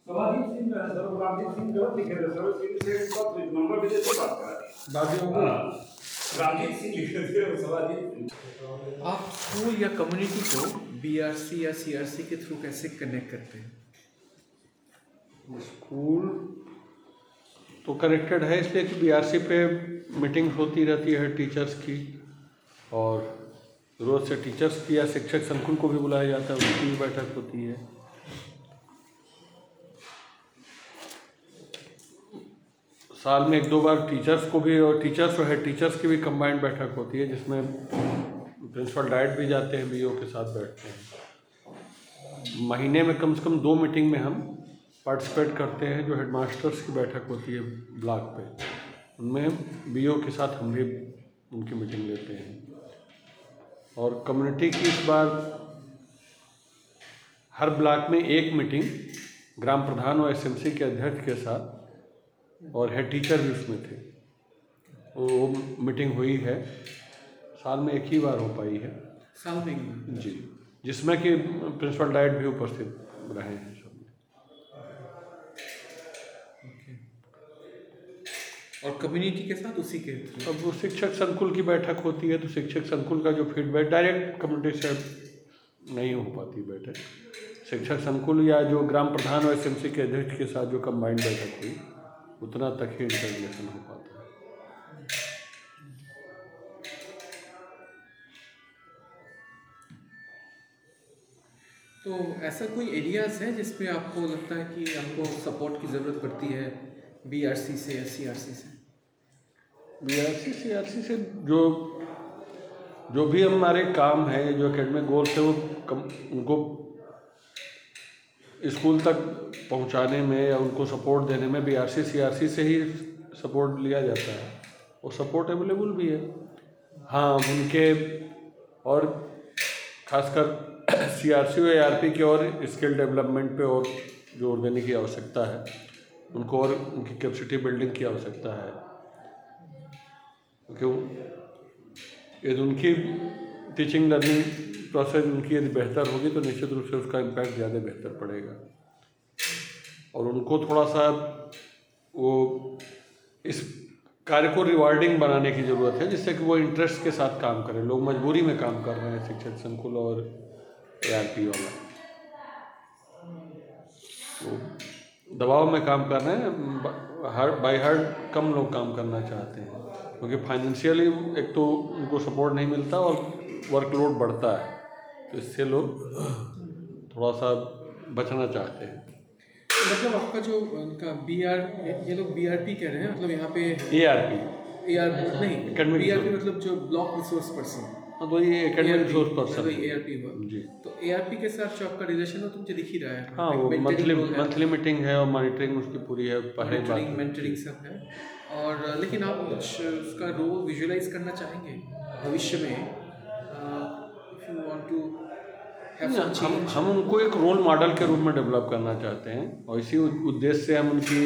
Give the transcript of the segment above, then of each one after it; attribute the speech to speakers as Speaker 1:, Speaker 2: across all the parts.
Speaker 1: सवाजीत Singh sir, Ramjit Singh गलत लिखे थे सर, इनसे नंबर भी देते बात करा
Speaker 2: बाकियों को
Speaker 1: रामजीत सिंह लिखे थे और सवाजीत सिंह।
Speaker 2: आप स्कूल या कम्युनिटी को बीआरसी या सीआरसी के थ्रू कैसे कनेक्ट करते हैं?
Speaker 3: स्कूल तो कनेक्टेड है इसलिए कि बीआरसी पे मीटिंग्स होती रहती है टीचर्स की, और रोज़ से टीचर्स की या शिक्षक संकुल को भी बुलाया जाता है, उनकी भी बैठक होती है। साल में 1-2 बार टीचर्स को भी और टीचर्स और हेड टीचर्स की भी कंबाइंड बैठक होती है, जिसमें प्रिंसिपल डायरेक्ट भी जाते हैं, बीओ के साथ बैठते हैं। महीने में कम से कम 2 मीटिंग में हम पार्टिसिपेट करते हैं। जो हेडमास्टर्स की बैठक होती है ब्लॉक पे, उनमें बीओ के साथ हम भी उनकी मीटिंग लेते हैं। और कम्युनिटी की इस बार हर ब्लॉक में एक मीटिंग ग्राम प्रधान और एसएमसी के अध्यक्ष के साथ, और हेड टीचर भी उसमें थे, वो मीटिंग हुई है। साल में एक ही बार हो पाई है।
Speaker 2: साल में
Speaker 3: जी, जिसमें कि प्रिंसिपल डायरेक्ट भी उपस्थित रहे हैं सब।
Speaker 2: और कम्युनिटी के साथ उसी के थ्रू
Speaker 3: अब वो शिक्षक संकुल की बैठक होती है, तो शिक्षक संकुल का जो फीडबैक डायरेक्ट कम्युनिटी से नहीं हो पाती बैठक। शिक्षक संकुल या जो ग्राम प्रधान और एसएमसी के अध्यक्ष के साथ जो कंबाइंड बैठक हुई, उतना तक ही इंटरलेशन हो पाता है।
Speaker 2: तो ऐसा कोई एरियाज़ है जिसमें आपको लगता है कि आपको सपोर्ट की ज़रूरत पड़ती है बीआरसी से या सीआरसी से?
Speaker 3: बीआरसी सीआरसी से जो भी हमारे काम है, जो एकेडमिक गोल्स है, वो उनको स्कूल तक पहुंचाने में या उनको सपोर्ट देने में बीआरसी सीआरसी से ही सपोर्ट लिया जाता है। वो सपोर्ट अवेलेबल भी है। हाँ, उनके और खासकर सीआरसी और एआरपी की और स्किल डेवलपमेंट पे और जोर देने की आवश्यकता है। उनको और उनकी कैपेसिटी बिल्डिंग की आवश्यकता है, क्योंकि यदि उनकी टीचिंग लर्निंग प्रोसेस उनकी यदि बेहतर होगी तो निश्चित रूप से उसका इम्पैक्ट ज़्यादा बेहतर पड़ेगा। और उनको थोड़ा सा वो इस कार्य को रिवार्डिंग बनाने की ज़रूरत है, जिससे कि वो इंटरेस्ट के साथ काम करें। लोग मजबूरी में काम कर रहे हैं, शिक्षक संकुल और एआरपी वाला तो दबाव में काम कर रहे हैं। बाय हार्ट कम लोग काम करना चाहते हैं, क्योंकि फाइनेंशियली एक तो उनको सपोर्ट नहीं मिलता और वर्कलोड बढ़ता है, तो इससे लोग थोड़ा सा बचना चाहते हैं।
Speaker 2: मतलब आपका जो उनका ये लोग बीआरपी कह रहे हैं, मतलब यहाँ पे
Speaker 3: एआरपी
Speaker 2: नहीं बीआरपी मतलब जो ब्लॉक रिसोर्स पर्सन,
Speaker 3: तो ये एकेडमिक रिसोर्स पर्सन
Speaker 2: एआरपी हुआ जी। तो एआरपी के साथ जो आपका रिलेशन है तो मुझे दिख ही रहा है।
Speaker 3: हाँ, वो मंथली मीटिंग है और मॉनिटरिंग उसकी पूरी है, पहले
Speaker 2: मेंटरिंग सब है। और लेकिन आप कुछ उसका रोल विजुअलाइज करना चाहेंगे भविष्य में, इफ यू वांट टू
Speaker 3: हम उनको एक रोल मॉडल के रूप में डेवलप करना चाहते हैं, और इसी उद्देश्य से हम उनकी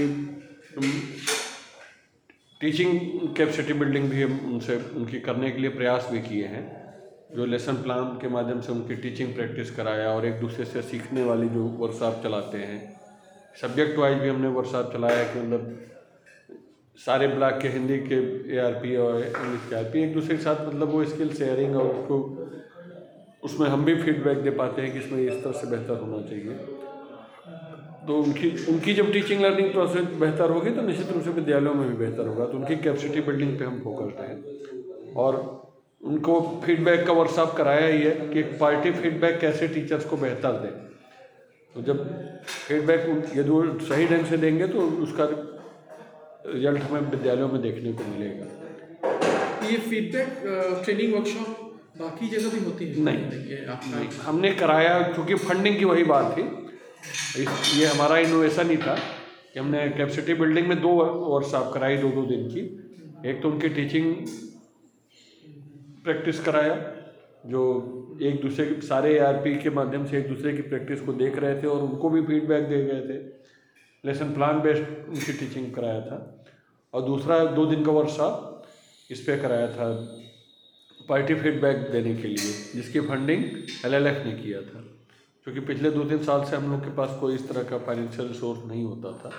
Speaker 3: टीचिंग कैपेसिटी बिल्डिंग भी उनसे उनकी करने के लिए प्रयास भी किए हैं। जो लेसन प्लान के माध्यम से उनकी टीचिंग प्रैक्टिस कराया, और एक दूसरे से सीखने वाली जो वर्कशॉप चलाते हैं, सब्जेक्ट वाइज भी हमने वर्कशॉप चलाया कि मतलब सारे ब्लॉक के हिंदी के एआरपी और इंग्लिश के आरपी एक दूसरे के साथ मतलब वो स्किल शेयरिंग, और उसको उसमें हम भी फीडबैक दे पाते हैं कि इसमें इस तरह से बेहतर होना चाहिए। तो उनकी जब टीचिंग लर्निंग प्रोसेस बेहतर होगी तो निश्चित रूप से विद्यालयों में भी बेहतर होगा। तो उनकी कैपेसिटी बिल्डिंग पे हम फोकस्ड हैं, और उनको फीडबैक का वर्कशॉप कराया ही है कि एक पार्टी फीडबैक कैसे टीचर्स को बेहतर दें। तो जब फीडबैक यदि वो सही ढंग से देंगे तो उसका रिजल्ट हमें विद्यालयों में देखने को मिलेगा।
Speaker 2: ये फीडबैक ट्रेनिंग वर्कशॉप बाकी जगह भी होती है?
Speaker 3: नहीं, हमने कराया क्योंकि फंडिंग की वही बात थी। ये हमारा इनोवेशन ही था कि हमने कैपेसिटी बिल्डिंग में 2 वर्कशॉप कराई 2-2 दिन की। एक तो उनकी टीचिंग प्रैक्टिस कराया, जो एक दूसरे के सारे एआरपी के माध्यम से एक दूसरे की प्रैक्टिस को देख रहे थे और उनको भी फीडबैक दे गए थे। लेसन प्लान बेस्ड उनकी टीचिंग कराया था। और दूसरा 2 दिन का वर्कशॉप इस पे कराया था पार्टी फीडबैक देने के लिए, जिसकी फंडिंग एलएलएफ ने किया था। क्योंकि पिछले 2-3 साल से हम लोग के पास कोई इस तरह का फाइनेंशियल रिसोर्स नहीं होता था।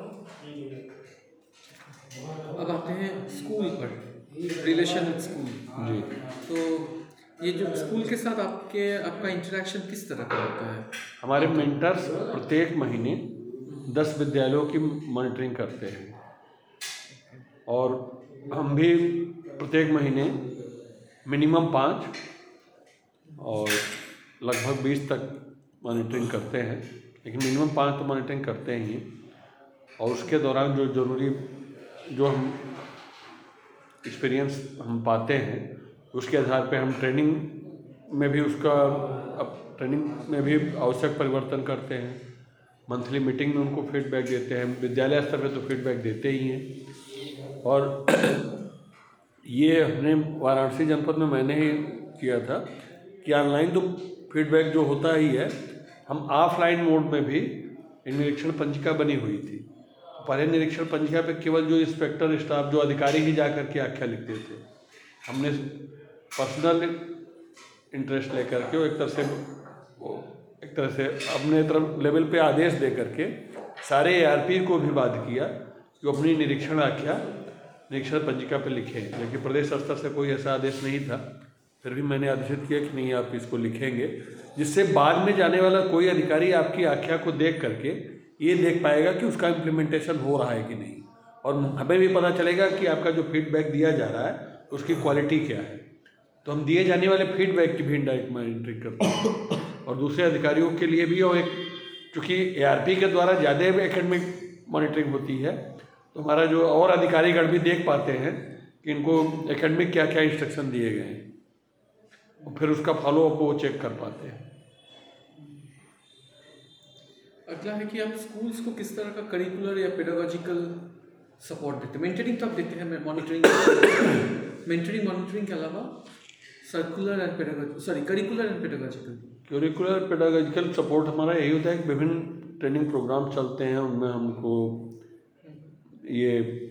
Speaker 2: अब आते हैं स्कूल पर, रिलेशन विद स्कूल।
Speaker 3: जी,
Speaker 2: तो ये जो स्कूल के साथ आपका इंटरेक्शन किस तरह का होता है?
Speaker 3: हमारे मेंटर्स प्रत्येक महीने 10 विद्यालयों की मॉनिटरिंग करते हैं और हम भी प्रत्येक महीने मिनिमम 5 और लगभग 20 तक मॉनिटरिंग करते हैं, लेकिन मिनिमम 5 तो मॉनिटरिंग करते ही हैं। और उसके दौरान जो ज़रूरी जो हम एक्सपीरियंस हम पाते हैं उसके आधार पे हम ट्रेनिंग में भी आवश्यक परिवर्तन करते हैं। मंथली मीटिंग में उनको फीडबैक देते हैं, विद्यालय स्तर पे तो फीडबैक देते ही हैं। और ये अपने वाराणसी जनपद में मैंने ही किया था कि ऑनलाइन तो फीडबैक जो होता ही है, हम ऑफलाइन मोड में भी निरीक्षण पंजिका बनी हुई थी। पहले निरीक्षण पंजिका पे केवल जो इंस्पेक्टर स्टाफ जो अधिकारी ही जा कर के आख्या लिखते थे। हमने पर्सनल इंटरेस्ट लेकर के एक तरह से अपने तरफ लेवल पे आदेश दे करके सारे ARP को भी बाध्य किया कि अपनी निरीक्षण आख्या निरीक्षण पंजिका पे लिखें। लेकिन प्रदेश स्तर से कोई ऐसा आदेश नहीं था, फिर भी मैंने आदेशित किया कि नहीं, आप इसको लिखेंगे, जिससे बाद में जाने वाला कोई अधिकारी आपकी आख्या को देख करके ये देख पाएगा कि उसका इम्प्लीमेंटेशन हो रहा है कि नहीं, और हमें भी पता चलेगा कि आपका जो फीडबैक दिया जा रहा है उसकी क्वालिटी क्या है। तो हम दिए जाने वाले फीडबैक की भी इनडायरेक्ट मॉनिटरिंग करते हैं और दूसरे अधिकारियों के लिए भी। और चूँकि ARP के द्वारा ज़्यादा एकेडमिक मॉनिटरिंग होती है, तो हमारा जो और अधिकारीगण भी देख पाते हैं कि इनको एकेडमिक क्या क्या इंस्ट्रक्शन दिए गए हैं, और फिर उसका फॉलोअप वो चेक कर पाते हैं।
Speaker 2: अगला है कि आप स्कूल्स को किस तरह का करिकुलर या पेडागोजिकल सपोर्ट देते हैं? मेंटरिंग तो आप देते हैं, मॉनिटरिंग के अलावा curricular and pedagogical.
Speaker 3: Curricular pedagogical support हमारा यही होता है कि विभिन्न ट्रेनिंग प्रोग्राम चलते हैं, उनमें हमको ये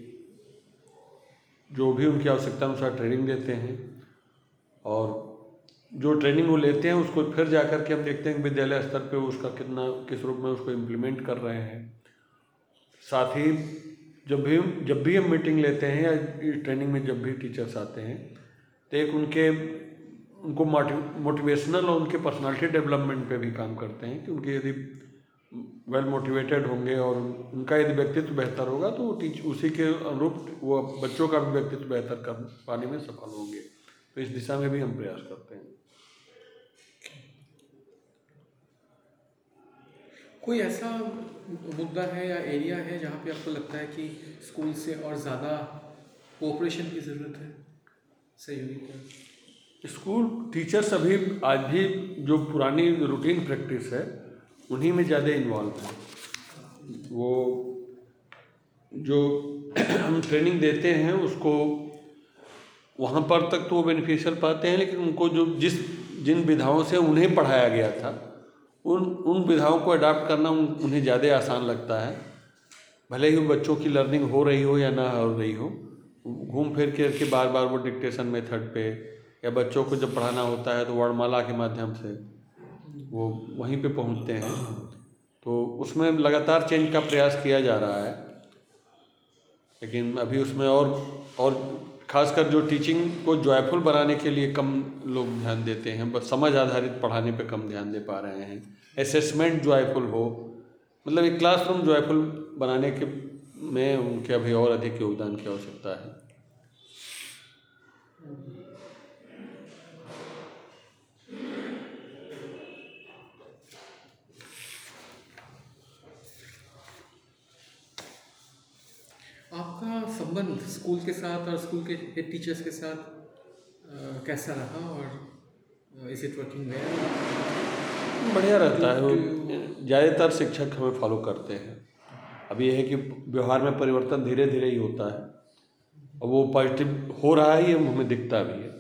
Speaker 3: जो भी उनकी आवश्यकता अनुसार ट्रेनिंग देते हैं, और जो ट्रेनिंग वो लेते हैं उसको फिर जा कर के हम देखते हैं कि विद्यालय स्तर पे उसका किस रूप में उसको इम्प्लीमेंट कर रहे हैं। साथ ही जब भी हम मीटिंग लेते हैं या ट्रेनिंग में जब भी टीचर्स आते हैं, तो एक उनको मोटिवेशनल और उनके पर्सनालिटी डेवलपमेंट पे भी काम करते हैं कि उनके यदि वेल मोटिवेटेड होंगे और उनका यदि व्यक्तित्व बेहतर होगा तो उसी के अनुरूप वो बच्चों का भी व्यक्तित्व बेहतर कर पाने में सफल होंगे। तो इस दिशा में भी हम प्रयास करते हैं।
Speaker 2: कोई ऐसा मुद्दा है या एरिया है जहाँ पे आपको लगता है कि स्कूल से और ज़्यादा कोऑपरेशन की ज़रूरत है, सहयोगी का?
Speaker 3: स्कूल टीचर्स अभी आज भी जो पुरानी रूटीन प्रैक्टिस है उन्हीं में ज़्यादा इन्वॉल्व है। वो जो हम ट्रेनिंग देते हैं उसको वहाँ पर तक तो वो बेनिफिशियल पाते हैं, लेकिन उनको जो जिन विधाओं से उन्हें पढ़ाया गया था उन विधाओं को अडाप्ट करना उन्हें ज़्यादा आसान लगता है। भले ही बच्चों की लर्निंग हो रही हो या ना हो रही हो, घूम फिर के बार बार वो डिक्टेशन मेथड पे, या बच्चों को जब पढ़ाना होता है तो वर्णमाला के माध्यम से वो वहीं पे पहुंचते हैं। तो उसमें लगातार चेंज का प्रयास किया जा रहा है, लेकिन अभी उसमें और खासकर जो टीचिंग को जॉयफुल बनाने के लिए कम लोग ध्यान देते हैं, बस समझ आधारित पढ़ाने पे कम ध्यान दे पा रहे हैं। असेसमेंट जॉयफुल हो, मतलब एक क्लासरूम जॉयफुल बनाने के में उनके अभी और अधिक योगदान की आवश्यकता है।
Speaker 2: आपका संबंध स्कूल के साथ और स्कूल के हेड टीचर्स के साथ कैसा रहा, और इज इट वर्किंग वेल?
Speaker 3: बढ़िया रहता है। ज़्यादातर शिक्षक हमें फॉलो करते हैं। अब ये है कि व्यवहार में परिवर्तन धीरे धीरे ही होता है, और वो पॉजिटिव हो रहा है, ये हमें दिखता भी है।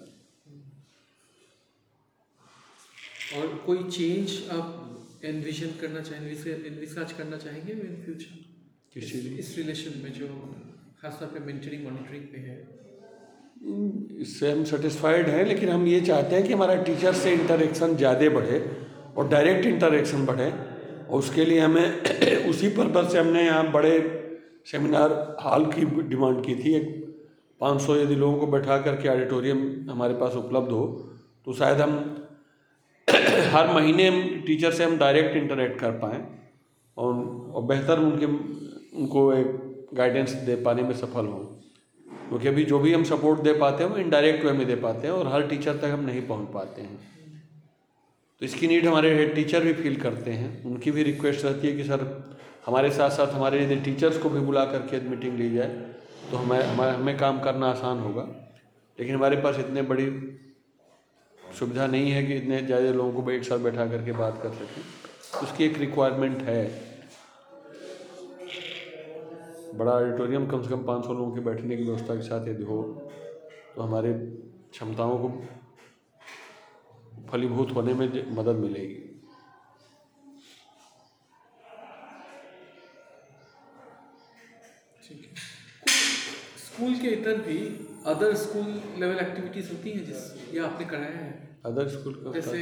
Speaker 2: और कोई चेंज आप एनविजन करना चाहेंगे, एनविसाज करना चाहेंगे इन फ्यूचर इस रिलेशन में, जो खासतौर पे मेंटरिंग मॉनिटरिंग पे है?
Speaker 3: इससे हम सेटिस्फाइड हैं, लेकिन हम ये चाहते हैं कि हमारा टीचर से इंटरेक्शन ज़्यादा बढ़े और डायरेक्ट इंटरेक्शन बढ़े। और उसके लिए हमें उसी पर्पज़ से हमने यहाँ बड़े सेमिनार हॉल की डिमांड की थी। 500 यदि लोगों को बैठा करके ऑडिटोरियम हमारे पास उपलब्ध हो तो शायद हम हर महीने टीचर से हम डायरेक्ट इंटरेक्ट कर पाएँ और बेहतर उनको एक गाइडेंस दे पाने में सफल हों। क्योंकि अभी जो भी हम सपोर्ट दे पाते हैं वो इनडायरेक्ट वे में दे पाते हैं और हर टीचर तक हम नहीं पहुंच पाते हैं। तो इसकी नीड हमारे हेड टीचर भी फील करते हैं। उनकी भी रिक्वेस्ट रहती है कि सर हमारे साथ साथ हमारे यदि टीचर्स को भी बुला करके मीटिंग ली जाए तो हमें काम करना आसान होगा। लेकिन हमारे पास इतने बड़ी सुविधा नहीं है कि इतने ज़्यादा लोगों को एक साथ बैठा करके बात कर सकें। उसकी एक रिक्वायरमेंट है। बड़ा ऑडिटोरियम कम से कम 500 लोगों के बैठने की व्यवस्था के साथ यदि हो तो हमारे क्षमताओं को फलीभूत होने में मदद मिलेगी।
Speaker 2: ठीक है। स्कूल के इतर भी अदर स्कूल लेवल एक्टिविटीज़ होती हैं ये आपने कराया है?
Speaker 3: अदर स्कूल का
Speaker 2: जैसे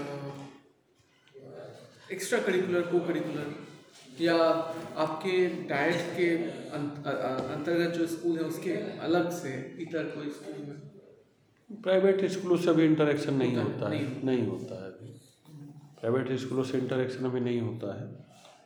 Speaker 2: एक्स्ट्रा करिकुलर, को करिकुलर, या आपके डाइट के अंतर्गत जो स्कूल है उसके अलग से इतर कोई स्कूल में?
Speaker 3: प्राइवेट स्कूलों से अभी इंटरेक्शन नहीं होता है।
Speaker 2: नहीं।
Speaker 3: नहीं होता है अभी। प्राइवेट स्कूलों से इंटरेक्शन अभी नहीं होता है।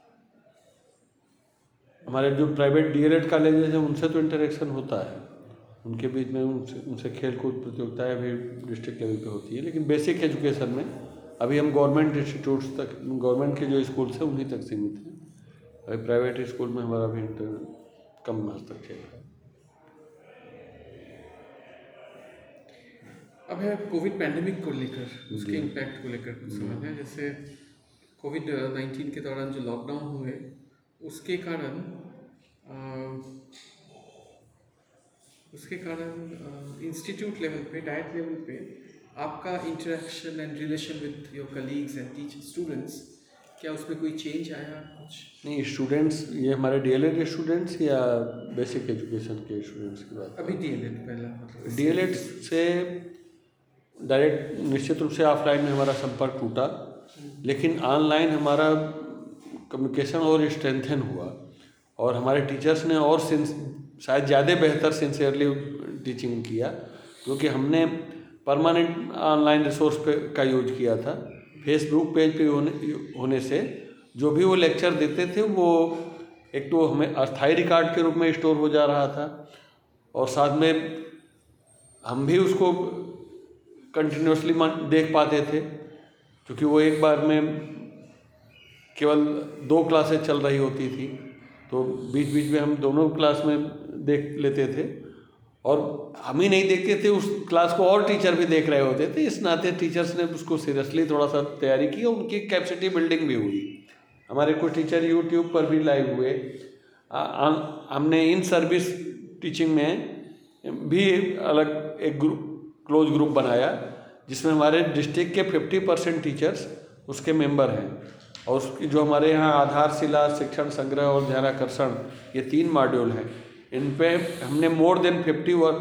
Speaker 3: हमारे जो प्राइवेट डीएलएड कॉलेजेस हैं उनसे तो इंटरेक्शन होता है। उनके बीच में उनसे खेल कूद प्रतियोगिताएँ भी डिस्ट्रिक्ट लेवल पे होती है। लेकिन बेसिक एजुकेशन में अभी हम गवर्नमेंट इंस्टीट्यूट्स तक, गवर्नमेंट के जो स्कूल्स हैं उन्हीं तक सीमित हैं। अभी प्राइवेट स्कूल में हमारा भी कम हस्तक्षेप है।
Speaker 2: अब है कोविड पैंडेमिक को लेकर, उसके इम्पैक्ट को लेकर कुछ सवाल है। जैसे कोविड-19 के दौरान जो लॉकडाउन हुए उसके कारण इंस्टीट्यूट लेवल पे, डाइट लेवल पे आपका interaction and relation with your colleagues and teacher students, क्या उसमें कोई चेंज आया कुछ?
Speaker 3: नहीं, स्टूडेंट्स ये हमारे डीएलएड स्टूडेंट्स या बेसिक एजुकेशन के स्टूडेंट्स की बात?
Speaker 2: अभी डीएलएड पहला, मतलब
Speaker 3: डीएलएड से डायरेक्ट निश्चित रूप से ऑफलाइन में हमारा संपर्क टूटा, लेकिन ऑनलाइन हमारा कम्युनिकेशन और स्ट्रेंथन हुआ और हमारे टीचर्स ने और शायद ज़्यादा बेहतर सिंसियरली टीचिंग किया, क्योंकि हमने परमानेंट ऑनलाइन रिसोर्स का यूज किया था। फेसबुक पेज पे होने से जो भी वो लेक्चर देते थे वो एक तो हमें अस्थायी रिकॉर्ड के रूप में स्टोर हो जा रहा था और साथ में हम भी उसको कंटिन्यूसली देख पाते थे, क्योंकि वो एक बार में केवल 2 क्लासेस चल रही होती थी तो बीच बीच में हम दोनों क्लास में देख लेते थे और हम ही नहीं देखते थे, उस क्लास को और टीचर भी देख रहे होते थे। इस नाते टीचर्स ने उसको सीरियसली थोड़ा सा तैयारी की और उनकी कैपेसिटी बिल्डिंग भी हुई। हमारे कुछ टीचर यूट्यूब पर भी लाइव हुए। हमने इन सर्विस टीचिंग में भी अलग एक क्लोज ग्रुप बनाया जिसमें हमारे डिस्ट्रिक्ट के 50% टीचर्स उसके मेंबर हैं और उसकी जो हमारे यहाँ आधारशिला, शिक्षण संग्रह और ध्यानाकर्षण, ये 3 मॉड्यूल हैं। इन पे हमने मोर देन 50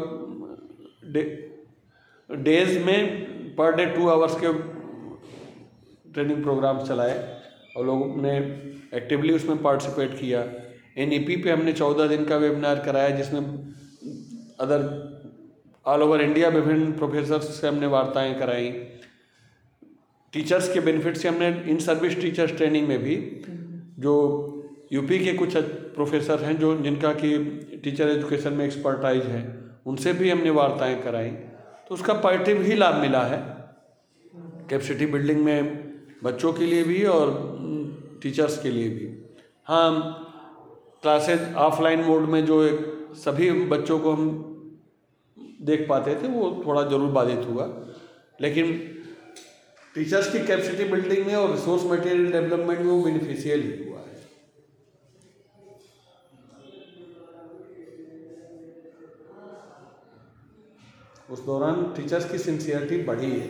Speaker 3: डेज में पर डे 2 आवर्स के ट्रेनिंग प्रोग्राम्स चलाए और लोगों ने एक्टिवली उसमें पार्टिसिपेट किया। एनईपी पे हमने 14 दिन का वेबिनार कराया जिसमें अदर ऑल ओवर इंडिया विभिन्न प्रोफेसर्स से हमने वार्ताएं कराई। टीचर्स के बेनिफिट से हमने इन सर्विस टीचर्स ट्रेनिंग में भी जो यूपी के कुछ प्रोफेसर हैं जो जिनका कि टीचर एजुकेशन में एक्सपर्टाइज है, उनसे भी हमने वार्ताएं कराई, तो उसका पॉजिटिव ही लाभ मिला है कैपेसिटी बिल्डिंग में बच्चों के लिए भी और टीचर्स के लिए भी। हाँ, क्लासेज ऑफलाइन मोड में जो सभी बच्चों को हम देख पाते थे वो थोड़ा जरूर बाधित हुआ, लेकिन टीचर्स की कैपेसिटी बिल्डिंग में और रिसोर्स मटेरियल डेवलपमेंट में वो बेनिफिशियल ही हुआ है। उस दौरान टीचर्स की सिंसियरिटी बढ़ी है।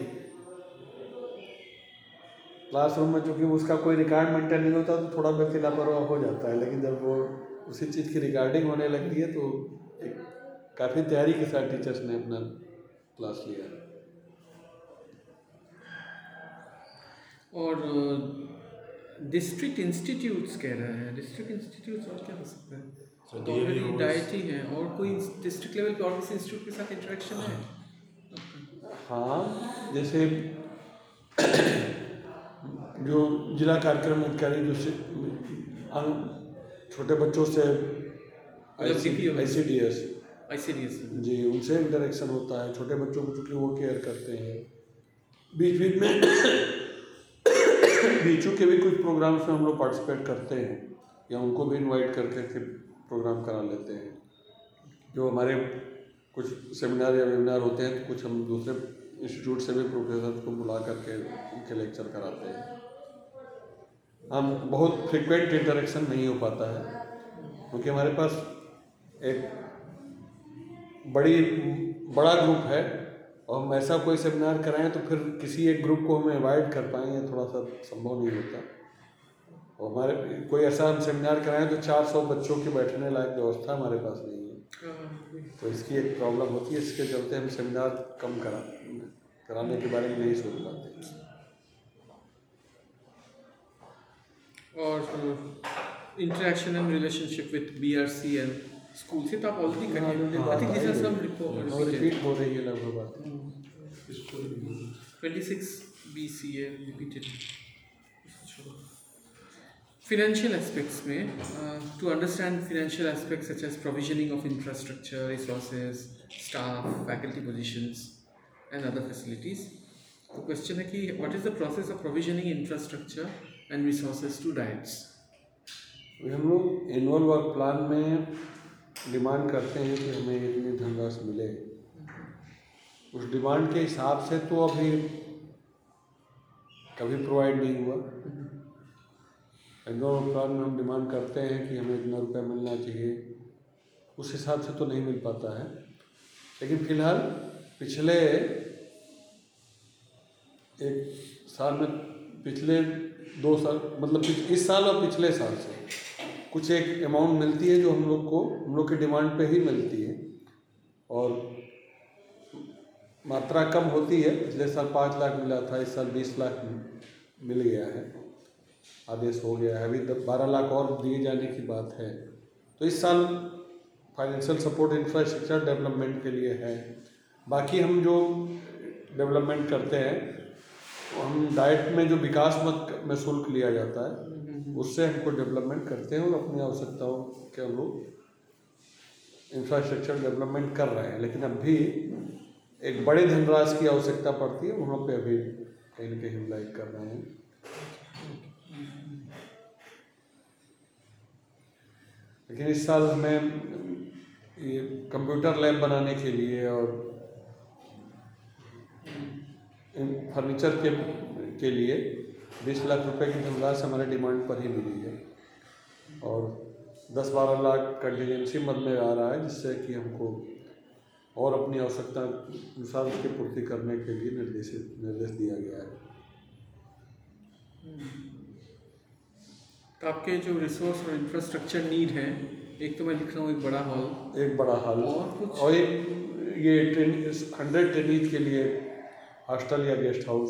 Speaker 3: क्लासरूम में चूँकि उसका कोई रिकॉर्ड मेंटेन नहीं होता तो थोड़ा व्यक्ति लापरवाह हो जाता है, लेकिन जब वो उसी चीज़ की रिकॉर्डिंग होने लगती है तो काफ़ी तैयारी के साथ टीचर्स ने अपना क्लास लिया।
Speaker 2: और डिस्ट्रिक्ट इंस्टीट्यूट्स कह रहा है, डिस्ट्रिक्ट इंस्टीट्यूट्स और क्या हो सकता है? तो ऑलरेडी डाइट ही है, और कोई डिस्ट्रिक्ट लेवल पे और किसी इंस्टीट्यूट के साथ इंटरेक्शन है?
Speaker 4: हाँ, जैसे जो जिला कार्यक्रम अधिकारी जो छोटे बच्चों से ICDS जी, उनसे इंटरेक्शन होता है। छोटे बच्चों को चूँकि वो केयर करते हैं, बीच बीच में बीचों के भी कुछ प्रोग्राम्स में हम लोग पार्टिसिपेट करते हैं, या उनको भी इनवाइट करके के प्रोग्राम करा लेते हैं। जो हमारे कुछ सेमिनार या वेबिनार होते हैं, तो कुछ हम दूसरे इंस्टीट्यूट से भी प्रोफेसर को बुला करके उनके लेक्चर कराते हैं। हम बहुत फ्रिक्वेंट इंटरेक्शन नहीं हो पाता है, क्योंकि हमारे पास एक बड़ा ग्रुप है, और हम ऐसा कोई सेमिनार कराएं तो फिर किसी एक ग्रुप को हम अवॉइड कर पाएँ, ये थोड़ा सा संभव नहीं होता। और हमारे कोई ऐसा हम सेमिनार कराएं तो 400 बच्चों की बैठने लायक व्यवस्था हमारे पास नहीं है, तो इसकी एक प्रॉब्लम होती है। इसके चलते हम सेमिनार कम कराने के बारे में नहीं सोच पाते।
Speaker 2: और interaction and relationship with BRC and schools, ये तो आप ऑलरेडी कर रहे हैं। I think these are some
Speaker 4: repeat हो रही है लगभग बात।
Speaker 2: 26 BCA repeated. Financial aspects में to understand financial aspects such as provisioning of infrastructure, resources, staff, faculty positions and other facilities. The question है कि what is the process of provisioning infrastructure and resources to DIETs?
Speaker 4: हम लोग annual work plan में demand करते हैं कि हमें इतनी धनराशि मिले। उस डिमांड के हिसाब से तो अभी कभी प्रोवाइड नहीं हुआ। एनुअल वर्क प्लान में हम डिमांड करते हैं कि हमें इतना रुपया मिलना चाहिए, उस हिसाब से तो नहीं मिल पाता है। लेकिन फ़िलहाल पिछले एक साल में, पिछले 2 साल, मतलब इस साल और पिछले साल से कुछ एक अमाउंट मिलती है जो हम लोग की डिमांड पे ही मिलती है, और मात्रा कम होती है। पिछले साल 5 लाख मिला था, इस साल 20 लाख मिल गया है, आदेश हो गया है। अभी 12 लाख और दिए जाने की बात है। तो इस साल फाइनेंशियल सपोर्ट इंफ्रास्ट्रक्चर डेवलपमेंट के लिए है। बाकी हम जो डेवलपमेंट करते हैं, हम डाइट में जो विकास मद में शुल्क लिया जाता है, उससे हमको डेवलपमेंट करते हैं, और अपनी आवश्यकताओं के अनुरूप इंफ्रास्ट्रक्चर डेवलपमेंट कर रहे हैं। लेकिन अभी एक बड़े धनराशि की आवश्यकता पड़ती है, वहाँ पे अभी कहीं न कहीं हम लाइक कर रहे हैं। लेकिन इस साल हमें ये कंप्यूटर लैब बनाने के लिए और फर्नीचर के लिए 20 लाख रुपए की धनराशि हमारे डिमांड पर ही मिली है, और 10-12 लाख कंटीजेंसी मद में आ रहा है, जिससे कि हमको और अपनी आवश्यकता अनुसार उसकी पूर्ति करने के लिए निर्देश दिया गया है।
Speaker 2: तो आपके जो रिसोर्स और इंफ्रास्ट्रक्चर नीड है, एक तो मैं लिख रहा हूँ एक बड़ा हॉल,
Speaker 4: और कुछ, और एक ये 100 ट्रेनीज के लिए हॉस्टल या गेस्ट हाउस,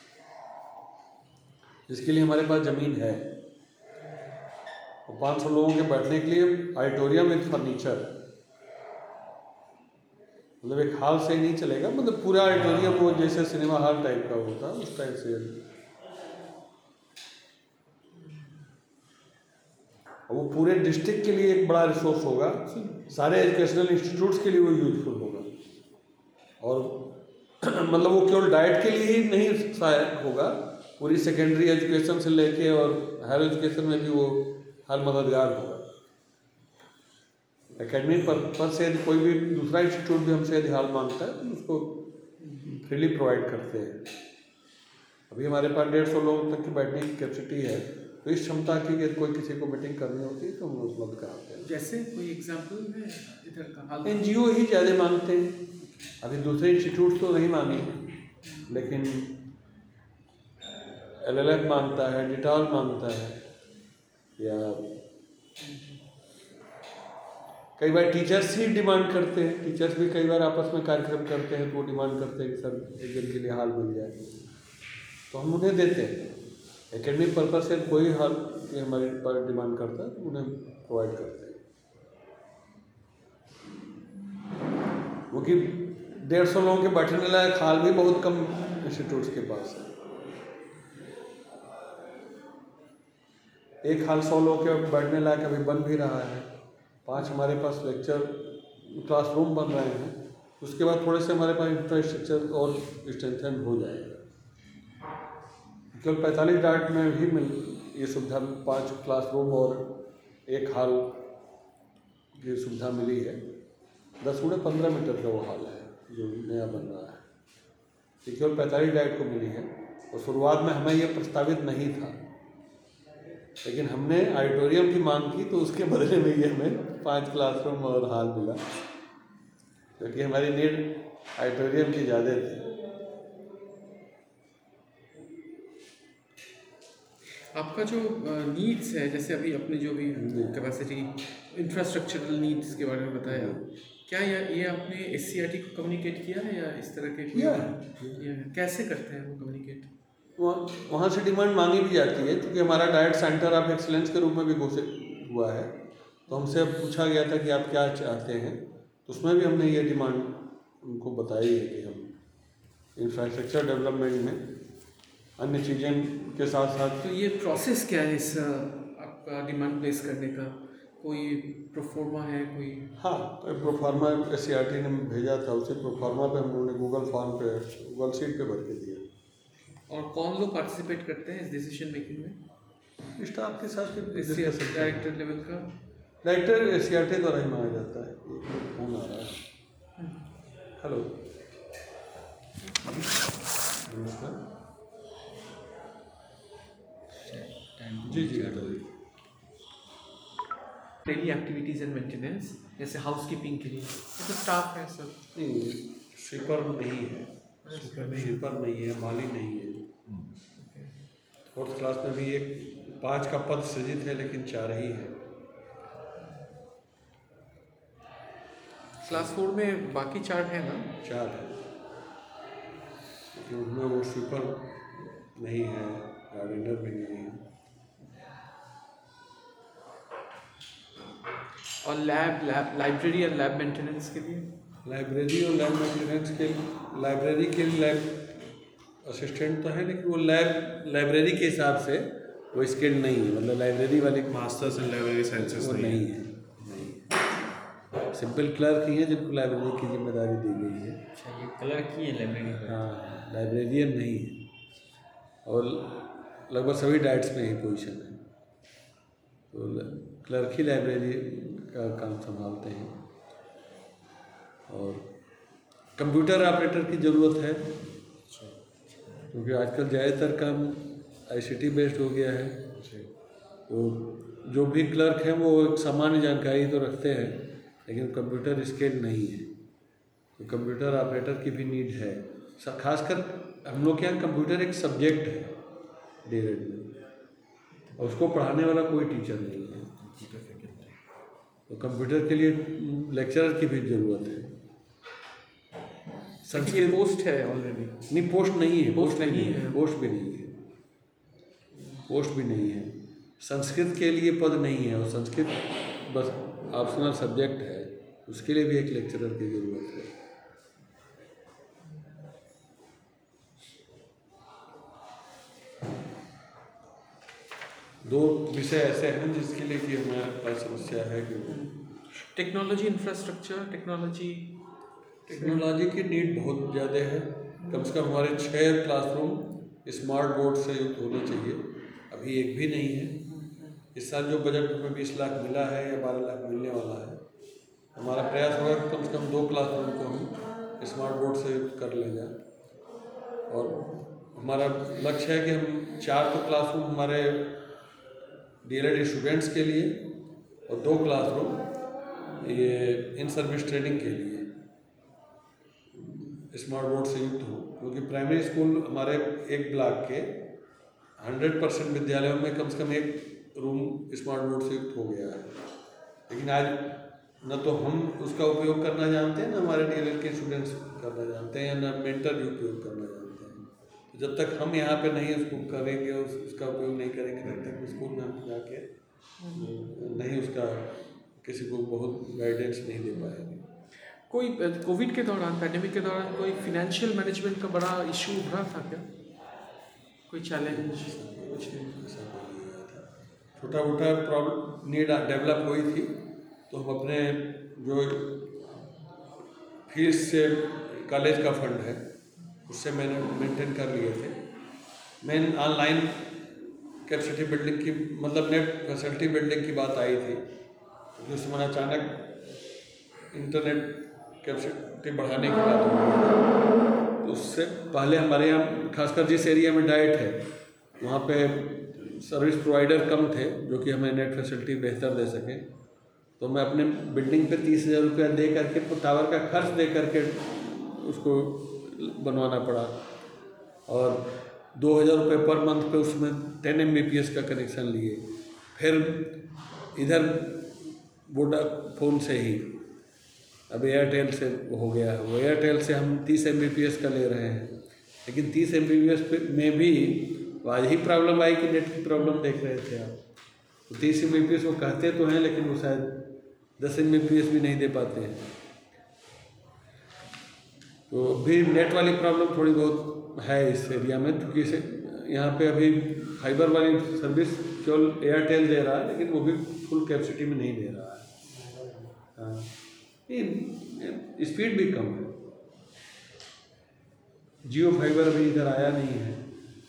Speaker 4: जिसके लिए हमारे पास ज़मीन है, और 500 लोगों के बैठने के लिए ऑडिटोरियम विद फर्नीचर। मतलब एक हॉल से ही नहीं चलेगा, मतलब पूरा ऑडिटोरियम वो जैसे सिनेमा हॉल टाइप का होता है, उस टाइप से। वो पूरे डिस्ट्रिक्ट के लिए एक बड़ा रिसोर्स होगा, सारे एजुकेशनल इंस्टीट्यूट्स के लिए वो यूजफुल होगा। और मतलब वो केवल डाइट के लिए ही नहीं सहायक होगा, पूरी सेकेंडरी एजुकेशन से लेके और हायर एजुकेशन में भी वो हर मददगार होगा। एकेडमिक पर्पज से यदि कोई भी दूसरा इंस्टीट्यूट भी हमसे यदि हाल मांगता है, तो उसको फ्रीली प्रोवाइड करते हैं। अभी हमारे पास 150 लोगों तक की बैठने की कैपेसिटी है, तो इस क्षमता की यदि कोई किसी को मीटिंग करनी होती है तो हम उपलब्ध कराते हैं।
Speaker 2: जैसे कोई एग्जाम्पल है इधर का हाल?
Speaker 4: NGO ही ज़्यादा मांगते हैं, अभी दूसरे इंस्टीट्यूट तो नहीं मांगे, लेकिन LLF मांगता है, डिटॉल मांगता है, या कई बार टीचर्स ही डिमांड करते हैं। टीचर्स भी कई बार आपस में कार्यक्रम करते हैं, तो वो डिमांड करते हैं कि सर एक दिन के लिए हाल मिल जाए, तो हम उन्हें देते हैं। एकेडमिक पर्पज से कोई हाल ये हमारी पर डिमांड करता है तो उन्हें प्रोवाइड करते हैं, क्योंकि 150 लोगों के बैठने लायक हाल भी बहुत कम इंस्टीट्यूट्स के पास है। एक हाल 100 लोगों के बैठने लायक अभी बन भी रहा है। 5 हमारे पास लेक्चर क्लासरूम बन रहे हैं, उसके बाद थोड़े से हमारे पास इंफ्रास्ट्रक्चर और स्ट्रेंथन हो जाएगा। केवल 45 डाट में भी मिल ये सुविधा 5 क्लासरूम और 1 हाल की सुविधा मिली है। 10 × 15 मीटर का वो हाल है जो नया बन रहा है, ये केवल 45 डाट को मिली है। और शुरुआत में हमें ये प्रस्तावित नहीं था, लेकिन हमने ऑडिटोरियम की मांग की तो उसके बदले में ये हमें 5 क्लासरूम और हाल मिला, क्योंकि हमारी नीड ऑडिटोरियम की ज़्यादा थी।
Speaker 2: आपका जो नीड्स है, जैसे अभी अपने जो भी कैपेसिटी इंफ्रास्ट्रक्चरल नीड्स के बारे में बताया, क्या ये आपने SCRT को कम्युनिकेट किया है या इस तरह के
Speaker 4: किया
Speaker 2: है? कैसे करते हैं वो कम्युनिकेट?
Speaker 4: वहाँ से डिमांड मांगी भी जाती है, क्योंकि हमारा डाइट सेंटर ऑफ एक्सीलेंस के रूप में भी घोषित हुआ है। तो हमसे पूछा गया था कि आप क्या चाहते हैं, तो उसमें भी हमने ये डिमांड उनको बताई है कि हम इंफ्रास्ट्रक्चर डेवलपमेंट में अन्य चीज़ें के साथ साथ।
Speaker 2: तो ये प्रोसेस क्या है इस आपका डिमांड प्लेस करने का? कोई प्रोफार्मा है कोई?
Speaker 4: हाँ, प्रोफार्मा SCRT ने भेजा था, उसी प्रोफार्मा पे हम लोगों ने गूगल फॉर्म पे गूगल शीट पे भर के दिया।
Speaker 2: और कौन लोग पार्टिसिपेट करते हैं इस डिसीजन मेकिंग में?
Speaker 4: स्टाफ के साथ
Speaker 2: डायरेक्टर लेवल का?
Speaker 4: डायरेक्टर SCRT द्वारा ही मांगा जाता है। फोन आ रहा है। हेलो, जी बताइए।
Speaker 2: डेली एक्टिविटीज एंड मेंटेनेंस, जैसे हाउसकीपिंग के लिए तो स्टाफ है सब?
Speaker 4: नहीं, स्वीपर नहीं है, स्वीपर नहीं है, माली नहीं है। 4th क्लास में भी 5 का पद सृजित है, लेकिन 4 ही है।
Speaker 2: क्लास 4 में बाकी 4 है ना?
Speaker 4: 4 है, लेकिन उनमें वो स्वीपर नहीं है, गार्डनर भी नहीं है।
Speaker 2: और लाइब्रेरी और लैब मेंटेनेंस के लिए?
Speaker 4: लाइब्रेरी और लैब मेंटेनेंस के लाइब्रेरी के लिए लैब असिस्टेंट तो है, लेकिन वो लाइब्रेरी के हिसाब से वो स्किल्ड नहीं है। मतलब लाइब्रेरी वाले
Speaker 1: मास्टर्स इन लाइब्रेरी साइंसेस
Speaker 4: वो नहीं है, नहीं। सिंपल क्लर्क ही है जिनको लाइब्रेरी की जिम्मेदारी दी गई है।
Speaker 5: अच्छा, ये क्लर्क ही है लाइब्रेरी में?
Speaker 4: हाँ, लाइब्रेरियन नहीं है। और लगभग सभी डाइट्स में ही पोजीशन है, तो क्लर्क ही लाइब्रेरी का काम संभालते हैं। और कंप्यूटर ऑपरेटर की ज़रूरत है, क्योंकि आजकल ज़्यादातर काम ICT बेस्ड हो गया है। तो जो भी क्लर्क हैं वो एक सामान्य जानकारी तो रखते हैं, लेकिन कंप्यूटर स्किल नहीं है, तो कंप्यूटर ऑपरेटर की भी नीड है। खासकर हम लोग के यहाँ कंप्यूटर एक सब्जेक्ट है D.Ed में, और उसको पढ़ाने वाला कोई टीचर नहीं है। तो कंप्यूटर के लिए लेक्चरर की भी ज़रूरत है।
Speaker 2: संस्कृत पोस्ट है ऑलरेडी?
Speaker 4: नहीं, पोस्ट नहीं है,
Speaker 2: पोस्ट नहीं है,
Speaker 4: पोस्ट भी नहीं है, पोस्ट भी नहीं है। संस्कृत के लिए पद नहीं है, और संस्कृत बस ऑप्शनल सब्जेक्ट है, उसके लिए भी एक लेक्चरर की ज़रूरत है। दो विषय ऐसे हैं जिसके लिए कि हमारे पास समस्या है कि
Speaker 2: टेक्नोलॉजी इंफ्रास्ट्रक्चर,
Speaker 4: टेक्नोलॉजी की नीड बहुत ज़्यादा है। कम से कम हमारे 6 क्लासरूम स्मार्ट बोर्ड से युक्त होने चाहिए, अभी एक भी नहीं है। इस साल जो बजट में 20 लाख मिला है या 12 लाख मिलने वाला है, हमारा प्रयास होगा कि कम से कम 2 क्लासरूम को हम स्मार्ट बोर्ड से युक्त कर लेंगे। और हमारा लक्ष्य है कि हम 4 तो क्लासरूम हमारे D.Ed स्टूडेंट्स के लिए और 2 क्लासरूम ये इन सर्विस ट्रेनिंग के लिए स्मार्ट बोर्ड से युक्त हो, क्योंकि प्राइमरी स्कूल हमारे एक ब्लॉक के 100% विद्यालयों में कम से कम एक रूम स्मार्ट बोर्ड से युक्त हो गया है। लेकिन आज न तो हम उसका उपयोग करना जानते हैं, न हमारे D.Ed के स्टूडेंट्स करना जानते हैं, न मेंटर भी उपयोग करना जानते हैं। तो जब तक हम यहाँ पे नहीं उसको करेंगे, उसका उपयोग नहीं करेंगे, तब तक स्कूल में हम जाके नहीं उसका किसी को बहुत गाइडेंस नहीं दे पाएंगे।
Speaker 2: कोई कोविड के दौरान, पैंडेमिक के दौरान कोई फिनेंशियल मैनेजमेंट का बड़ा इशू उभरा था क्या? कोई चैलेंज?
Speaker 4: छोटा मोटा प्रॉब्लम नीड डेवलप हुई थी, तो हम अपने जो फीस से कॉलेज का फंड है उससे मैंने मेंटेन कर लिए थे। मेन ऑनलाइन कैपेसिटी बिल्डिंग की, मतलब नेट फैसिलिटी बिल्डिंग की बात आई थी, तो उस समय अचानक इंटरनेट कैपेसिटी बढ़ाने की बात हो गई। तो उससे पहले हमारे यहाँ खासकर जिस एरिया में डाइट है वहाँ पे सर्विस प्रोवाइडर कम थे जो कि हमें नेट फैसिलिटी बेहतर दे सके। तो मैं अपने बिल्डिंग पे 30,000 रुपया दे करके, टावर का खर्च दे करके उसको बनवाना पड़ा, और 2,000 रुपये पर मंथ पे उसमें 10 Mbps का कनेक्शन लिए। फिर इधर वोडाफोन से ही अब एयरटेल से हो गया है, वो एयरटेल से हम 30 Mbps का ले रहे हैं, लेकिन 30 Mbps में भी आज ही प्रॉब्लम आई कि नेट की प्रॉब्लम देख रहे थे आप। तो 30 Mbps वो कहते तो हैं, लेकिन वो शायद 10 Mbps भी नहीं दे पाते हैं। तो अभी नेट वाली प्रॉब्लम थोड़ी बहुत है इस एरिया में, क्योंकि यहाँ पे अभी फाइबर वाली सर्विस केवल एयरटेल दे रहा है, लेकिन वो भी फुल कैपेसिटी में नहीं दे रहा है। हाँ, स्पीड भी कम है। जियो फाइबर अभी इधर आया नहीं है।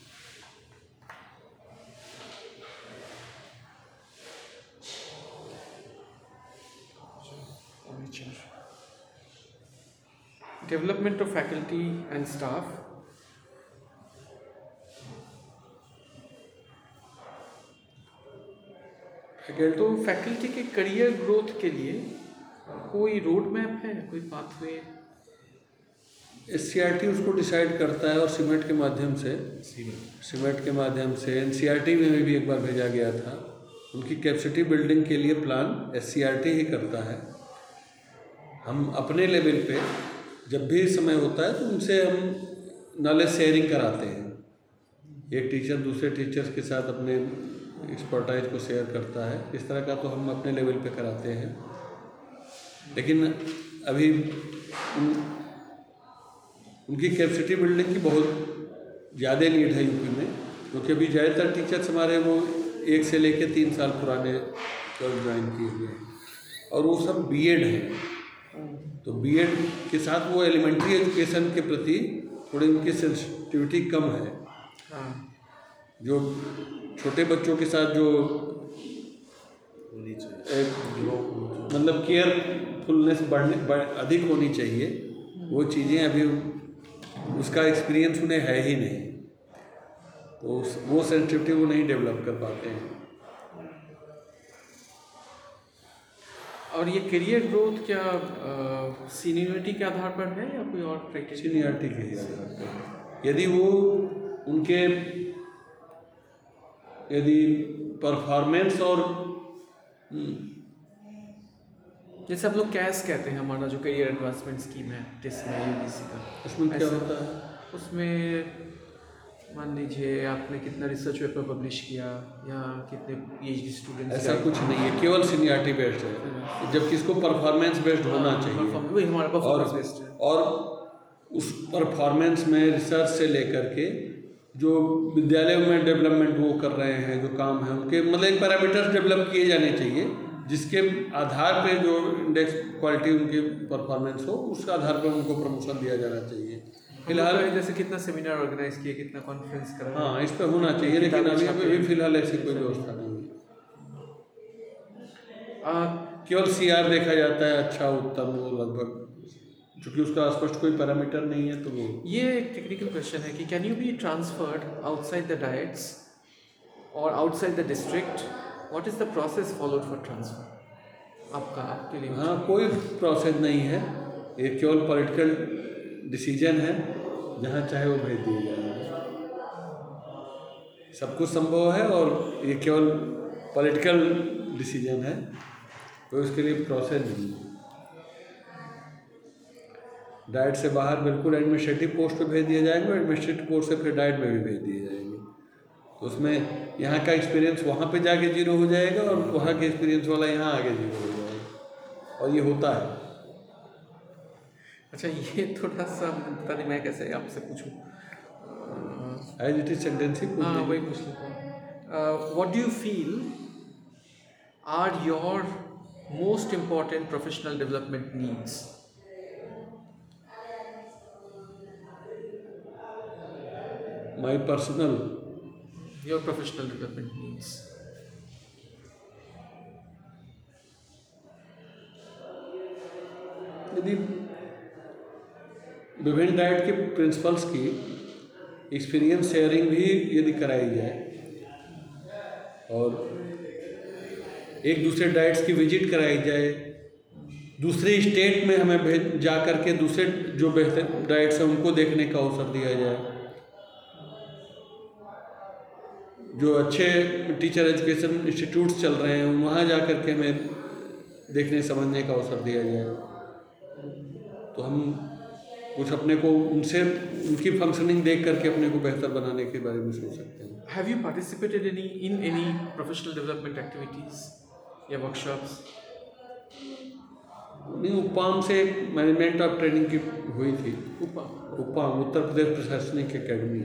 Speaker 2: Development of faculty and staff. तो फैकल्टी के करियर ग्रोथ के लिए कोई रोड मैप है, कोई पाथवे?
Speaker 4: SCRT उसको डिसाइड करता है, और सीमेंट के माध्यम से NCRT में भी एक बार भेजा गया था। उनकी कैपेसिटी बिल्डिंग के लिए प्लान SCRT ही करता है। हम अपने लेवल पे जब भी समय होता है तो उनसे हम नॉलेज शेयरिंग कराते हैं। एक टीचर दूसरे टीचर्स के साथ अपने एक्सपर्टाइज को शेयर करता है, इस तरह का तो हम अपने लेवल पे कराते हैं। लेकिन अभी उनकी कैपेसिटी बिल्डिंग की बहुत ज़्यादा नीड है यूपी में, क्योंकि अभी ज़्यादातर टीचर्स हमारे वो 1 से लेके 3 साल पुराने कोर्स ज्वाइन किए हुए हैं, और वो सब BEd हैं। तो BEd के साथ वो एलिमेंट्री एजुकेशन के प्रति थोड़ी उनकी सेंसिटिविटी कम है। जो छोटे बच्चों के साथ जो मतलब केयरफुलनेस अधिक होनी चाहिए, वो चीज़ें अभी उसका एक्सपीरियंस उन्हें है ही नहीं, तो वो सेंसिटिविटी वो नहीं डेवलप कर पाते हैं।
Speaker 2: और ये करियर ग्रोथ क्या सीनियरिटी के आधार पर है या कोई और क्राइटेरिया?
Speaker 4: सीनियरिटी के आधार पर। यदि परफॉर्मेंस और
Speaker 2: जैसे आप लोग कैस कहते हैं, हमारा जो करियर एडवांसमेंट स्कीम है टिस में UGC का,
Speaker 4: उसमें क्या होता है?
Speaker 2: उसमें मान लीजिए आपने कितना रिसर्च पेपर पब्लिश किया या कितने PhD स्टूडेंट्स,
Speaker 4: ऐसा कुछ नहीं है, केवल सीनियरिटी बेस्ड है, जबकि इसको परफॉर्मेंस बेस्ड होना चाहिए।
Speaker 2: वही हमारा परफॉर्मेंस बेस्ड है।
Speaker 4: और उस परफॉर्मेंस में रिसर्च से लेकर के जो विद्यालयों में डेवलपमेंट वो कर रहे हैं, जो काम है उनके मतलब एक पैरामीटर्स डेवलप किए जाने चाहिए, जिसके आधार पे जो इंडेक्स क्वालिटी उनकी परफॉर्मेंस हो, उसके आधार पर उनको प्रमोशन दिया जाना चाहिए। फिलहाल
Speaker 2: जैसे कितना सेमिनार ऑर्गेनाइज किया, कितना कॉन्फ्रेंस करा,
Speaker 4: हाँ इस पर होना चाहिए, लेकिन अभी फिलहाल ऐसी कोई व्यवस्था नहीं है। केवल CR देखा जाता है, अच्छा उत्तम, वो लगभग, चूँकि उसका स्पष्ट कोई पैरामीटर नहीं है। तो वो
Speaker 2: ये एक टेक्निकल क्वेश्चन है कि can you be transferred outside the DIETs और outside the district? What is the process followed for transfer आपके लिए?
Speaker 4: हाँ, कोई प्रोसेस नहीं है, ये केवल पॉलिटिकल डिसीजन है, जहाँ चाहे वो भेज दिए जाएंगे। सब कुछ संभव है और ये केवल पॉलिटिकल डिसीजन है, तो इसके लिए प्रोसेस नहीं है। डाइट से बाहर बिल्कुल एडमिनिस्ट्रेटिव पोस्ट पे भेज दिया जाएंगे और एडमिनिस्ट्रेटिव पोस्ट से फिर डाइट में भी भेज दिए जाएंगे। तो उसमें यहाँ का एक्सपीरियंस वहाँ पे जाके जीरो हो जाएगा और वहाँ के एक्सपीरियंस वाला यहाँ आगे जीरो हो जाएगा, और ये होता है।
Speaker 2: अच्छा, ये थोड़ा सा पता नहीं मैं कैसे आपसे पूछूं।
Speaker 4: एज इट इज सेंटेंस ही
Speaker 2: हाँ, वही पूछ लेता हूँ। What do you feel are your most important professional development needs?
Speaker 4: My personal
Speaker 2: your professional development needs.
Speaker 4: यदि विभिन्न डाइट के प्रिंसिपल्स की एक्सपीरियंस शेयरिंग भी यदि कराई जाए और एक दूसरे डाइट्स की विजिट कराई जाए, दूसरे स्टेट में हमें भेज जा कर के दूसरे जो बेहतर डाइट्स हैं उनको देखने का अवसर दिया जाए, जो अच्छे टीचर एजुकेशन इंस्टीट्यूट्स चल रहे हैं वहाँ जा कर के हमें देखने समझने का अवसर दिया जाए, तो हम कुछ अपने को उनसे उनकी फंक्शनिंग देख करके अपने को बेहतर बनाने के बारे में सोच सकते हैं।
Speaker 2: Have you participated in any professional development activities या workshops?
Speaker 4: नहीं, UPAM से मैनेजमेंट ऑफ ट्रेनिंग की हुई थी।
Speaker 2: UPAM
Speaker 4: उत्तर प्रदेश प्रशासनिक एकेडमी,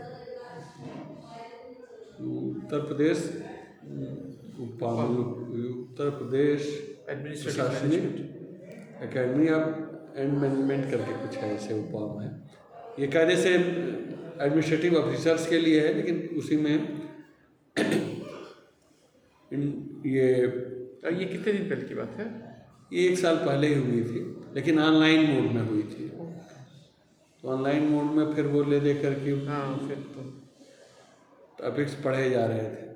Speaker 4: उत्तर प्रदेश UPAM उत्तर प्रदेश प्रशासनिक एकेडमी ऑफ एंड मैनेजमेंट करके कुछ है, ऐसे UPAM है। ये कायदे से एडमिनिस्ट्रेटिव ऑफिसर्स के लिए है, लेकिन उसी में
Speaker 2: ये कितने दिन पहले की बात है?
Speaker 4: ये 1 साल पहले ही हुई थी, लेकिन ऑनलाइन मोड में हुई थी। तो ऑनलाइन मोड में फिर वो ले दे करके
Speaker 2: हाँ, फिर तो
Speaker 4: टॉपिक्स पढ़े जा रहे थे।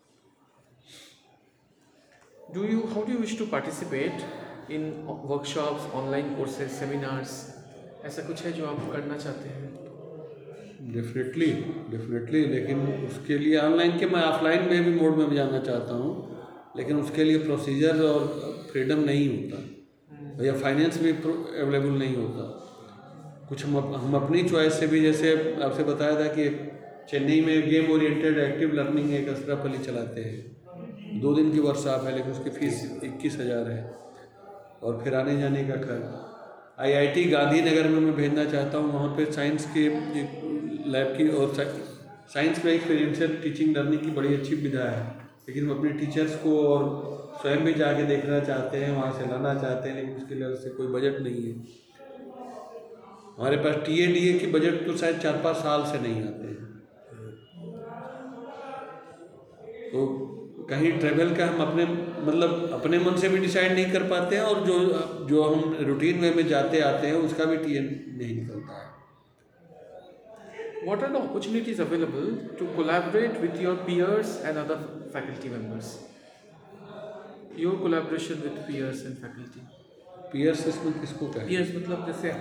Speaker 2: How do you wish to participate in workshops, online courses, seminars? ऐसा कुछ है जो आप करना चाहते हैं?
Speaker 4: डेफिनेटली, लेकिन उसके लिए ऑनलाइन के मैं ऑफलाइन में भी मोड में जाना चाहता हूँ, लेकिन उसके लिए प्रोसीजर और फ्रीडम नहीं होता या फाइनेंस भी अवेलेबल नहीं होता। कुछ हम अपनी चॉइस से भी, जैसे आपसे बताया था कि चेन्नई में गेम ओरिएंटेड एक्टिव लर्निंग एक अशरफ अली चलाते हैं, 2 दिन की वर्कशॉप है, लेकिन उसकी फ़ीस 21,000 है और फिर आने जाने का खर्च। IIT गांधीनगर में मैं भेजना चाहता हूँ, वहाँ पे साइंस के लैब की और साइंस में एक्सपीरियंशियल टीचिंग लर्निंग की बड़ी अच्छी विधा है, लेकिन हम अपने टीचर्स को और स्वयं भी जाके देखना चाहते हैं, वहाँ से लाना चाहते हैं, लेकिन उसके लिए से कोई बजट नहीं है। हमारे पास TADA की बजट तो शायद 4-5 साल से नहीं आते हैं। तो कहीं ट्रैवल का हम अपने मन से भी डिसाइड नहीं कर पाते हैं, और जो हम रूटीन वे में जाते आते हैं उसका भी TN नहीं निकलता है।
Speaker 2: What are the opportunities available to collaborate with your peers and other faculty members? Your collaboration with peers and faculty.
Speaker 4: peers इसमें किसको कहें?
Speaker 2: Peers मतलब जैसे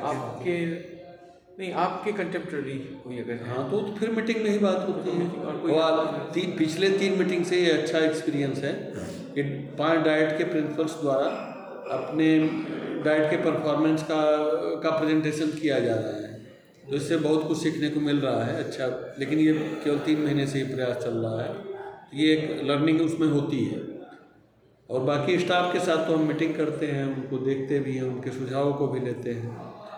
Speaker 2: आपके कंटेम्प्रेरी कोई अगर है।
Speaker 4: हाँ, तो फिर मीटिंग में ही बात होती है।
Speaker 2: और कोई
Speaker 4: पिछले 3 मीटिंग से ये अच्छा एक्सपीरियंस है कि 5 डाइट के प्रिंसिपल्स द्वारा अपने डाइट के परफॉर्मेंस का प्रेजेंटेशन किया जा रहा है, तो इससे बहुत कुछ सीखने को मिल रहा है। अच्छा, लेकिन ये केवल 3 महीने से ही प्रयास चल रहा है, ये एक लर्निंग उसमें होती है। और बाकी स्टाफ के साथ तो हम मीटिंग करते हैं, उनको देखते भी हैं, उनके सुझावों को भी लेते हैं।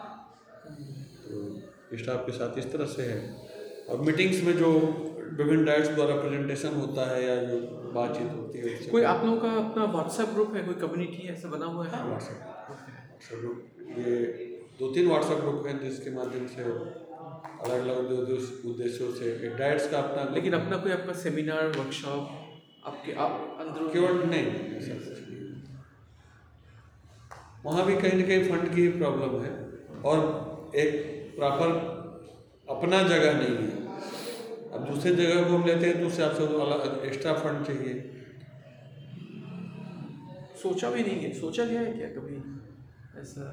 Speaker 4: तो स्टाफ के साथ इस तरह से है। और मीटिंग्स में जो विभिन्न डाइट्स द्वारा प्रेजेंटेशन होता है या जो बातचीत होती है,
Speaker 2: कोई आप लोगों का अपना व्हाट्सएप ग्रुप है, कोई कम्युनिटी ऐसा बना हुआ है?
Speaker 4: व्हाट्सएप ग्रुप, ये 2-3 व्हाट्सएप ग्रुप हैं जिसके माध्यम से अलग अलग उद्देश्यों से डाइट्स का अपना,
Speaker 2: लेकिन अपना कोई आपका सेमिनार वर्कशॉप आप अंदर
Speaker 4: केवल नहीं, ऐसा कुछ नहीं। वहाँ भी कहीं ना कहीं फंड की प्रॉब्लम है और एक प्रॉपर अपना जगह नहीं है। अब दूसरे जगह को हम लेते हैं तो उससे आपसे अलग एक्स्ट्रा फंड चाहिए।
Speaker 2: सोचा भी नहीं है, सोचा गया है क्या कभी ऐसा?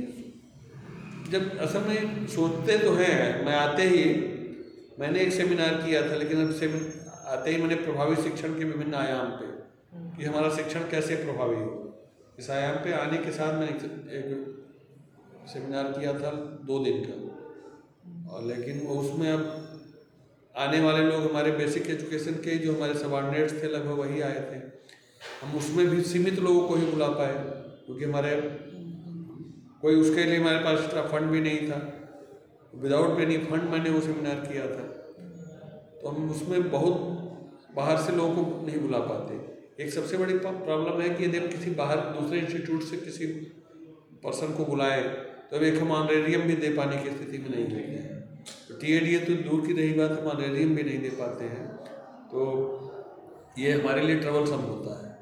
Speaker 4: जब असल में सोचते तो हैं, मैंने एक सेमिनार किया था, लेकिन अब आते ही मैंने प्रभावी शिक्षण के विभिन्न आयाम पे कि हमारा शिक्षण कैसे प्रभावी हो, इस आयाम पे आने के साथ मैंने एक सेमिनार किया था 2 दिन का, और लेकिन उसमें अब आने वाले लोग हमारे बेसिक एजुकेशन के जो हमारे सबऑर्डिनेट्स थे लगभग वही आए थे। हम उसमें भी सीमित लोगों को ही बुला पाए, क्योंकि हमारे कोई उसके लिए हमारे पास एक्स्ट्रा फंड भी नहीं था। विदाउट एनी फंड मैंने वो सेमिनार किया था, तो हम उसमें बहुत बाहर से लोगों को नहीं बुला पाते। एक सबसे बड़ी प्रॉब्लम है कि यदि हम किसी बाहर दूसरे इंस्टीट्यूट से किसी पर्सन को बुलाएं तो अब एक हम ऑनरेरियम भी दे पाने की स्थिति में नहीं होते हैं। तो TADA तो दूर की रही बात, हम ऑनरेरियम भी नहीं दे पाते हैं, तो ये हमारे लिए ट्रबलसम होता है।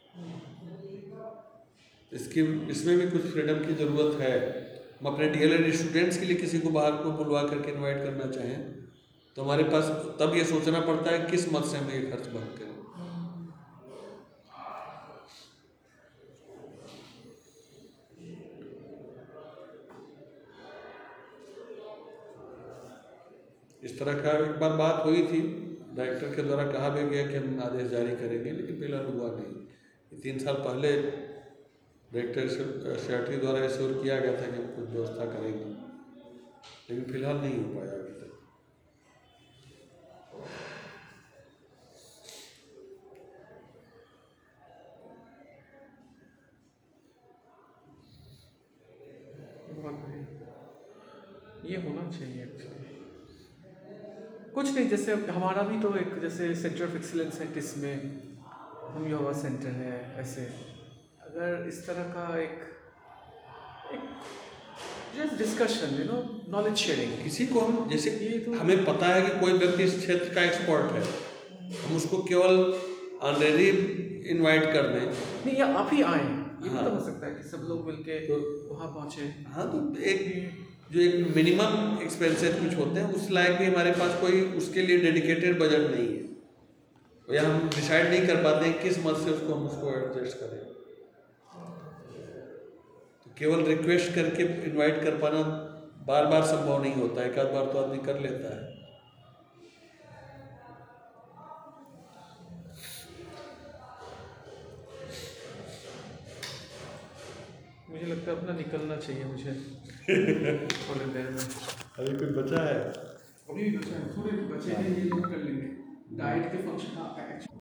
Speaker 4: इसमें भी कुछ फ्रीडम की ज़रूरत है। हम अपने DLED स्टूडेंट्स के लिए किसी को बाहर को बुलवा करके इनवाइट करना चाहें तो हमारे पास तब ये सोचना पड़ता है किस मत से हम ये खर्च बंद करें। इस तरह का एक बार बात हुई थी, डायरेक्टर के द्वारा कहा भी गया कि हम आदेश जारी करेंगे, लेकिन फिलहाल हुआ नहीं। 3 साल पहले डायरेक्टर सेक्रेटरी द्वारा एश्योर किया गया था कि हम कुछ व्यवस्था करेंगे, लेकिन फिलहाल नहीं हो पाया अभी तक।
Speaker 2: बहुत बढ़िया, ये होना चाहिए एक्चुअली। कुछ नहीं, जैसे हमारा भी तो एक जैसे सेंटर ऑफ एक्सीलेंस है टिस में, हम योगा सेंटर है, ऐसे अगर इस तरह का एक जस्ट डिस्कशन, नॉलेज शेयरिंग,
Speaker 4: किसी को हम जैसे
Speaker 2: ये तो
Speaker 4: हमें पता है कि कोई व्यक्ति इस क्षेत्र का एक्सपर्ट है, हम उसको केवल ऑनरेरी इनवाइट कर दें।
Speaker 2: नहीं, या आप ही आए, ये
Speaker 4: हाँ।
Speaker 2: तो हो सकता है कि सब लोग मिलके वहाँ पहुँचे।
Speaker 4: हाँ, तो एक मिनिमम एक्सपेंसेस कुछ होते हैं, उस लायक भी हमारे पास कोई उसके लिए डेडिकेटेड बजट नहीं है, या हम डिसाइड नहीं कर पाते हैं किस मत से हम उसको एडजस्ट करें। तो केवल रिक्वेस्ट करके इनवाइट कर पाना बार बार संभव नहीं होता है, एक आध बार तो आदमी कर लेता है।
Speaker 2: मुझे लगता है अपना निकलना चाहिए मुझे थोड़ी देर में।
Speaker 4: अभी कुछ बचा है?
Speaker 2: अभी भी बचा है, थोड़े बचे हैं, ये लोग कर लेंगे। डाइट के फंक्शन